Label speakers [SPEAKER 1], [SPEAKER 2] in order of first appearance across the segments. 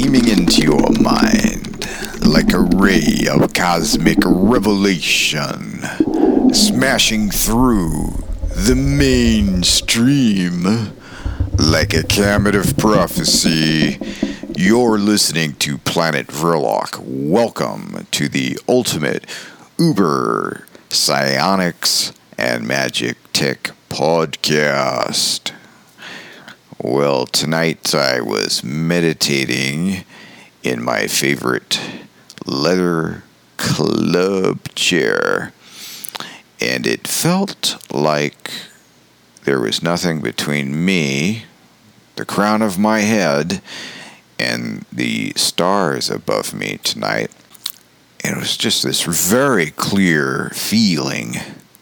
[SPEAKER 1] beaming into your mind like a ray of cosmic revelation, smashing through the mainstream like a comet of prophecy. You're listening to Planet Verloc. Welcome to the ultimate Uber Psionics and Magic Tech podcast. Well, tonight I was meditating in my favorite leather club chair, and it felt like there was nothing between me, the crown of my head, and the stars above me tonight. And it was just this very clear feeling,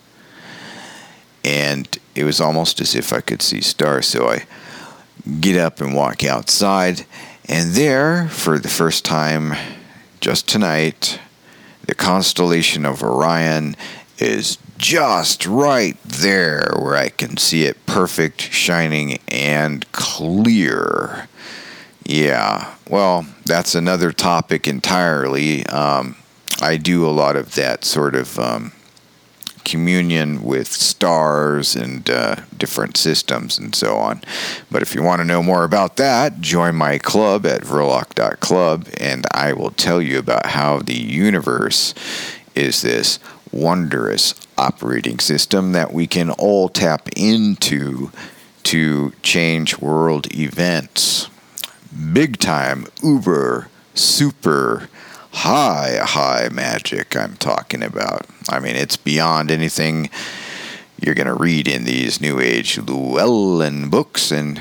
[SPEAKER 1] and it was almost as if I could see stars. So I get up and walk outside, and there, for the first time just tonight, the constellation of Orion is just right there where I can see it perfect, shining, and clear. Yeah, well, that's another topic entirely. I do a lot of that sort of communion with stars and different systems and so on. But if you want to know more about that, join my club at verloc.club, and I will tell you about how the universe is this wondrous operating system that we can all tap into to change world events. Big time, uber, super, high magic I'm talking about. I mean, it's beyond anything you're going to read in these New Age Llewellyn books. And,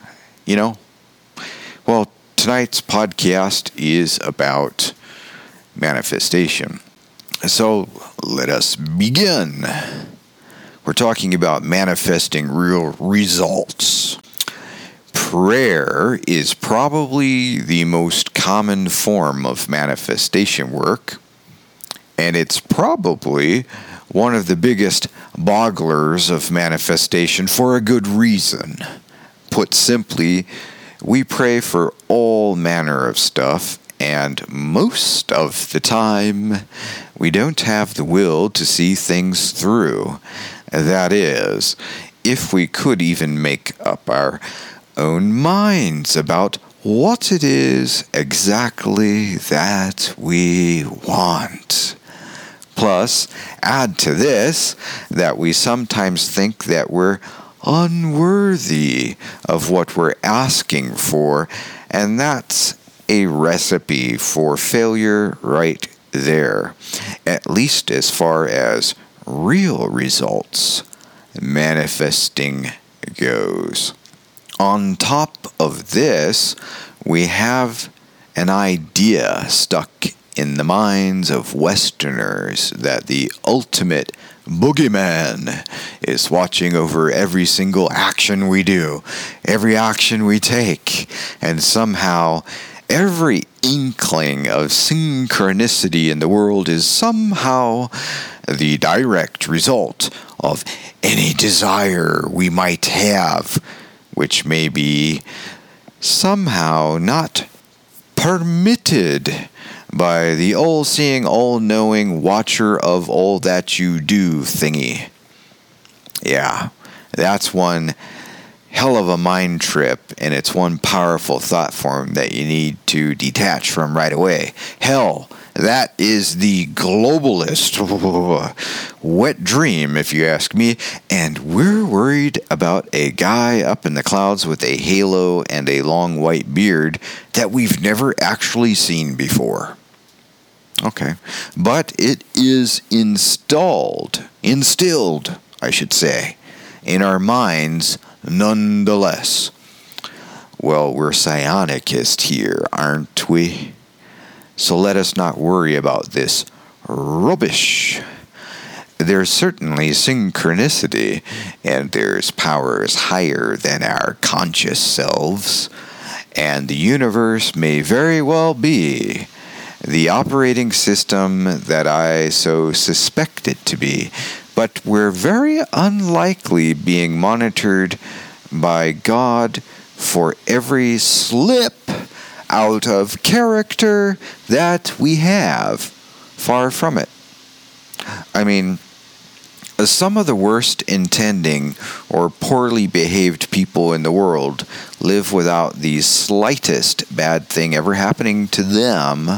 [SPEAKER 1] well, tonight's podcast is about manifestation. So let us begin. We're talking about manifesting real results. Prayer is probably the most common form of manifestation work, and it's probably one of the biggest bogglers of manifestation for a good reason. Put simply, we pray for all manner of stuff, and most of the time, we don't have the will to see things through. That is, if we could even make up our own minds about what it is exactly that we want. Plus, add to this that we sometimes think that we're unworthy of what we're asking for, and that's a recipe for failure right there, at least as far as real results manifesting goes. On top of this, we have an idea stuck in the minds of Westerners that the ultimate boogeyman is watching over every single action we do, every action we take, and somehow every inkling of synchronicity in the world is somehow the direct result of any desire we might have, which may be somehow not permitted by the all-seeing, all-knowing watcher of all that you do thingy. Yeah, that's one hell of a mind trip, and it's one powerful thought form that you need to detach from right away. Hell, that is the globalist wet dream, if you ask me, and we're worried about a guy up in the clouds with a halo and a long white beard that we've never actually seen before. Okay, but it is instilled, I should say, in our minds nonetheless. Well, we're psionikists here, aren't we? So let us not worry about this rubbish. There's certainly synchronicity, and there's powers higher than our conscious selves, and the universe may very well be the operating system that I so suspect it to be, but we're very unlikely being monitored by God for every slip out of character that we have. Far from it. I mean, some of the worst intending or poorly behaved people in the world live without the slightest bad thing ever happening to them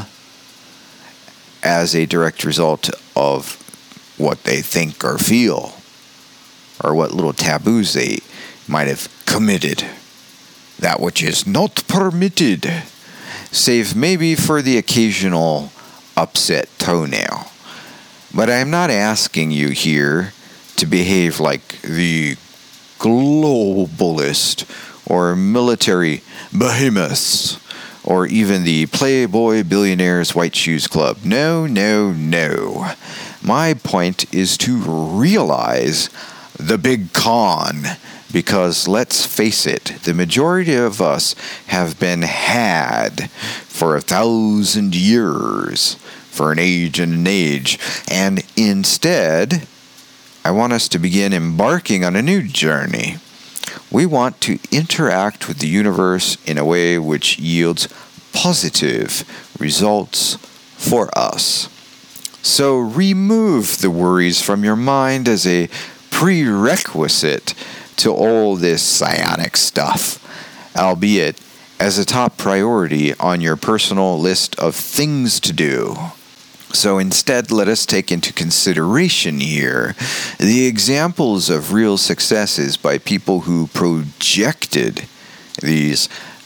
[SPEAKER 1] as a direct result of what they think or feel, or what little taboos they might have committed. That which is not permitted, save maybe for the occasional upset toenail. But I'm not asking you here to behave like the globalist or military behemoths or even the Playboy Billionaires White Shoes Club. No, no, no. My point is to realize the big con, because let's face it, the majority of us have been had for 1,000 years, for an age and an age, and instead, I want us to begin embarking on a new journey. We want to interact with the universe in a way which yields positive results for us. So remove the worries from your mind as a prerequisite to all this psionic stuff, albeit as a top priority on your personal list of things to do. So instead, let us take into consideration here the examples of real successes by people who projected these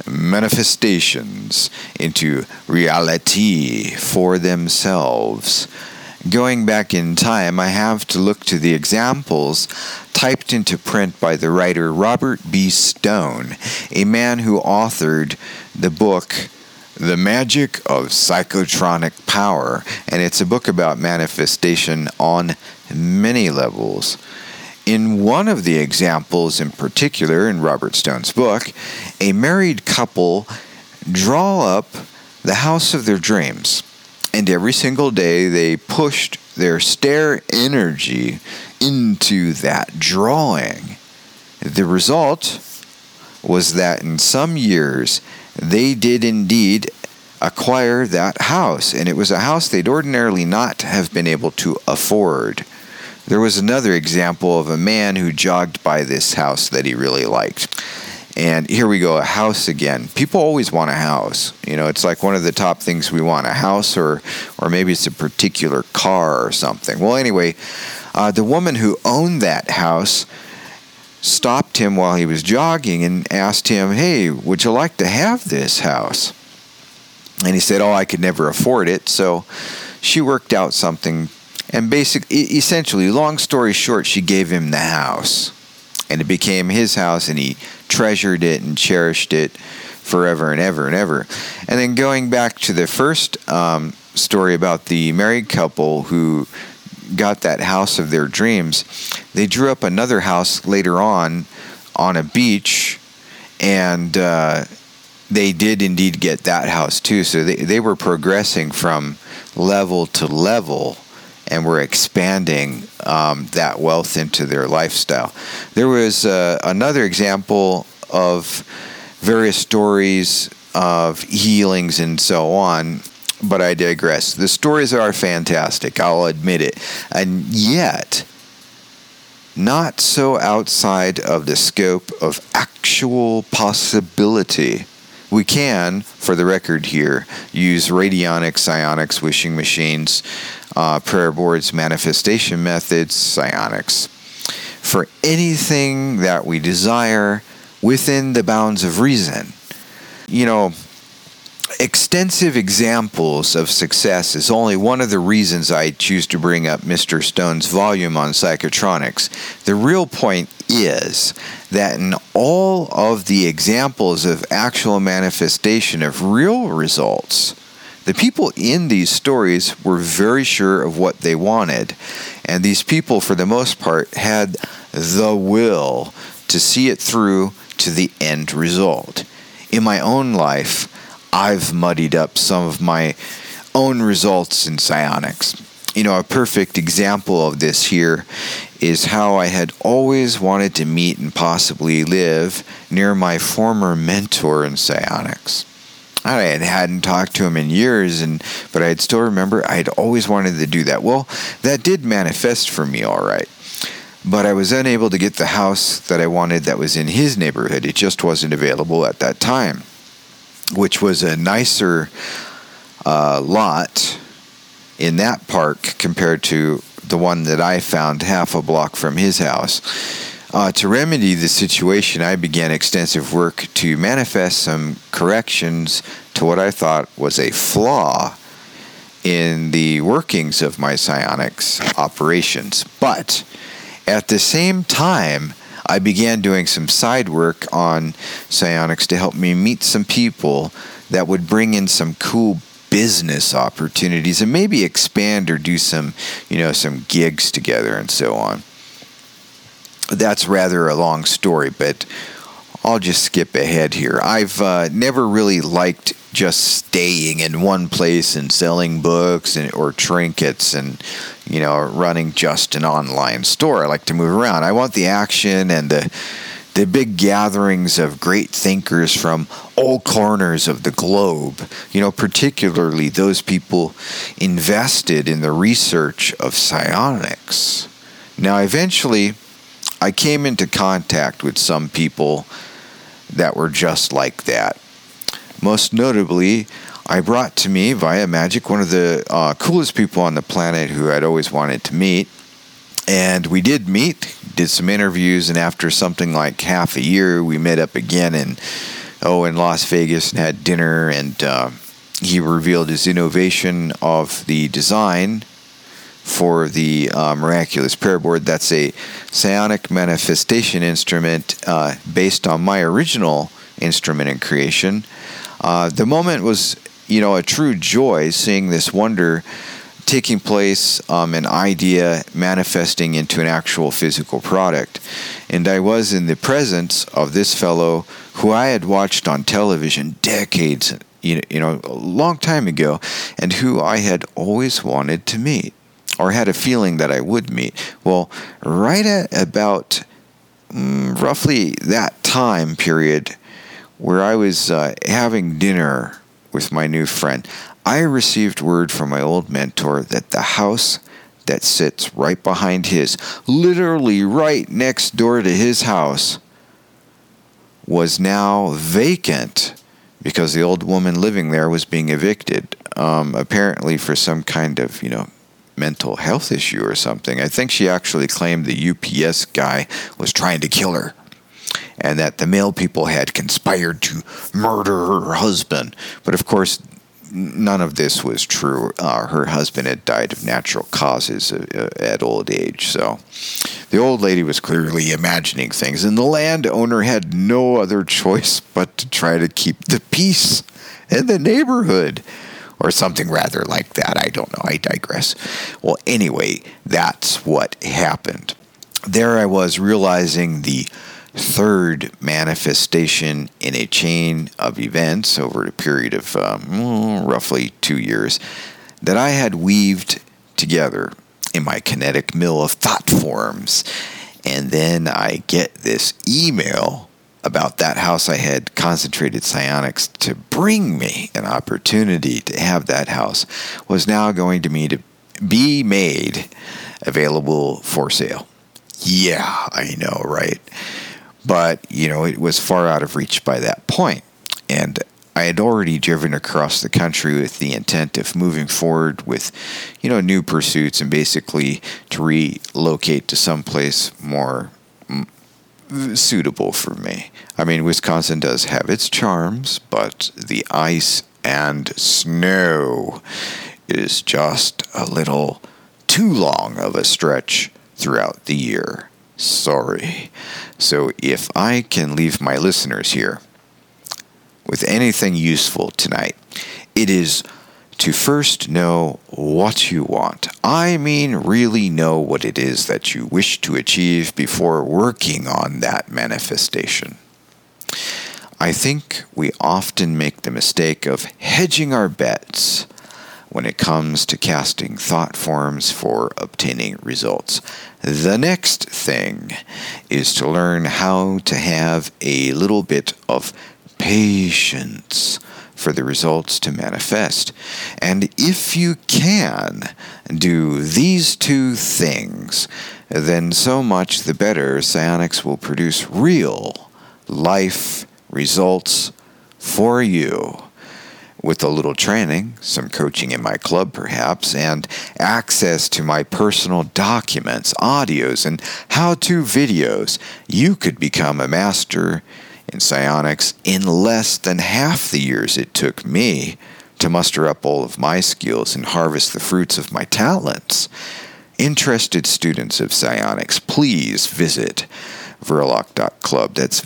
[SPEAKER 1] manifestations into reality for themselves. Going back in time, I have to look to the examples typed into print by the writer Robert B. Stone, a man who authored the book The Magic of Psychotronic Power, and it's a book about manifestation on many levels. In one of the examples in particular in Robert Stone's book, a married couple draw up the house of their dreams, and every single day they pushed their stare energy into that drawing. The result was that in some years they did indeed acquire that house, and it was a house they'd ordinarily not have been able to afford. There was another example of a man who jogged by this house that he really liked. And here we go, a house again. People always want a house. You know, it's like one of the top things we want, a house, or maybe it's a particular car or something. Well, anyway, the woman who owned that house stopped him while he was jogging and asked him, "Hey, would you like to have this house?" And he said, "Oh, I could never afford it." So she worked out something, and essentially, long story short, she gave him the house. And it became his house, and he treasured it and cherished it forever and ever and ever. And then going back to the first story about the married couple who got that house of their dreams, they drew up another house later on a beach, and they did indeed get that house too. So they were progressing from level to level, and were expanding that wealth into their lifestyle. There was another example of various stories of healings and so on, but I digress. The stories are fantastic, I'll admit it, and yet not so outside of the scope of actual possibility. We can, for the record here, use radionics, psionics, wishing machines, prayer boards, manifestation methods, psionics, for anything that we desire within the bounds of reason. You know, extensive examples of success is only one of the reasons I choose to bring up Mr. Stone's volume on psychotronics. The real point is that in all of the examples of actual manifestation of real results, the people in these stories were very sure of what they wanted, and these people, for the most part, had the will to see it through to the end result. In my own life, I've muddied up some of my own results in psionics. You know, a perfect example of this here is how I had always wanted to meet and possibly live near my former mentor in psionics. I hadn't talked to him in years, but I'd still remember I'd always wanted to do that. Well, that did manifest for me all right. But I was unable to get the house that I wanted that was in his neighborhood. It just wasn't available at that time, which was a nicer lot in that park compared to the one that I found half a block from his house. To remedy the situation, I began extensive work to manifest some corrections to what I thought was a flaw in the workings of my psionics operations. But at the same time, I began doing some side work on psionics to help me meet some people that would bring in some cool business opportunities and maybe expand or do some gigs together and so on. That's rather a long story, but I'll just skip ahead here. I've never really liked just staying in one place and selling books or trinkets and running just an online store. I like to move around. I want the action and the big gatherings of great thinkers from all corners of the globe, particularly those people invested in the research of psionics. Now, eventually, I came into contact with some people that were just like that. Most notably, I brought to me via magic one of the coolest people on the planet who I'd always wanted to meet. And we did meet, did some interviews, and after something like half a year, we met up again in Las Vegas and had dinner, and he revealed his innovation of the design for the Miraculous Prayer Board. That's a psionic manifestation instrument based on my original instrument in creation. The moment was, a true joy seeing this wonder taking place, an idea manifesting into an actual physical product. And I was in the presence of this fellow who I had watched on television decades, a long time ago, and who I had always wanted to meet, or had a feeling that I would meet. Well, right at about roughly that time period where I was having dinner with my new friend, I received word from my old mentor that the house that sits right behind his, literally right next door to his house, was now vacant because the old woman living there was being evicted, apparently for some kind of, mental health issue or something. I think she actually claimed the UPS guy was trying to kill her, and that the mail people had conspired to murder her husband. But of course, none of this was true. Her husband had died of natural causes at old age. So the old lady was clearly imagining things, and the landowner had no other choice but to try to keep the peace in the neighborhood, or something rather like that. I don't know. I digress. Well, anyway, that's what happened. There I was realizing the third manifestation in a chain of events over a period of roughly 2 years that I had weaved together in my kinetic mill of thought forms. And then I get this email about that house I had concentrated psionics to bring me an opportunity to have that house was now going to be made available for sale. Yeah, I know, right? But, it was far out of reach by that point. And I had already driven across the country with the intent of moving forward with, new pursuits and basically to relocate to someplace more suitable for me. I mean, Wisconsin does have its charms, but the ice and snow is just a little too long of a stretch throughout the year. Sorry. So if I can leave my listeners here with anything useful tonight, it is to first know what you want. I mean, really know what it is that you wish to achieve before working on that manifestation. I think we often make the mistake of hedging our bets when it comes to casting thought forms for obtaining results. The next thing is to learn how to have a little bit of patience for the results to manifest. And if you can do these two things, then so much the better. Psionics will produce real life results for you. With a little training, some coaching in my club perhaps, and access to my personal documents, audios, and how-to videos, you could become a master in psionics in less than half the years it took me to muster up all of my skills and harvest the fruits of my talents. Interested students of psionics, please visit Verloc.club. That's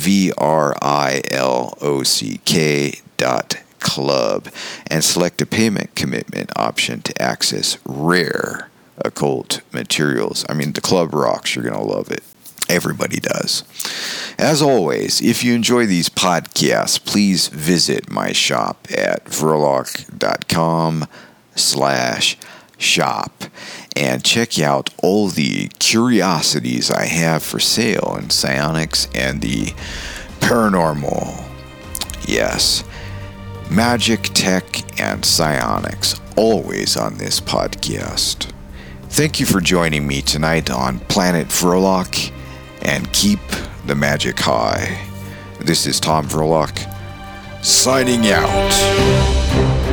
[SPEAKER 1] VRILOCK.club, and select a payment commitment option to access rare occult materials. I mean, the club rocks. You're going to love it. Everybody does. As always, if you enjoy these podcasts, please visit my shop at Verloc.com/shop and check out all the curiosities I have for sale in psionics and the paranormal. Yes, magic, tech, and psionics, always on this podcast. Thank you for joining me tonight on Planet Verloc, and keep the magic high. This is Tom Verloc, signing out.